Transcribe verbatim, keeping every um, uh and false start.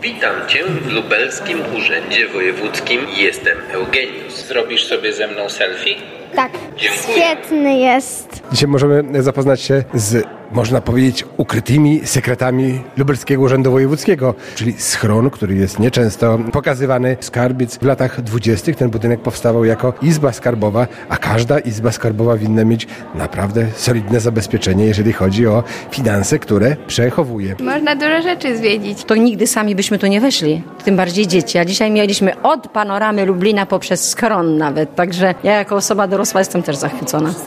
Witam Cię w Lubelskim Urzędzie Wojewódzkim. Jestem Eugeniusz. Zrobisz sobie ze mną selfie? Tak, Dziękuję. świetny jest. Dzisiaj możemy zapoznać się z, można powiedzieć, ukrytymi sekretami Lubelskiego Urzędu Wojewódzkiego, czyli schron, który jest nieczęsto pokazywany. Skarbiec w latach dwudziestych ten budynek powstawał jako izba skarbowa, a każda izba skarbowa winna mieć naprawdę solidne zabezpieczenie, jeżeli chodzi o finanse, które przechowuje. Można dużo rzeczy zwiedzić. To nigdy sami byśmy tu nie weszli, tym bardziej dzieci. A dzisiaj mieliśmy od panoramy Lublina poprzez schron nawet, także ja jako osoba dorosła jestem też zachwycona.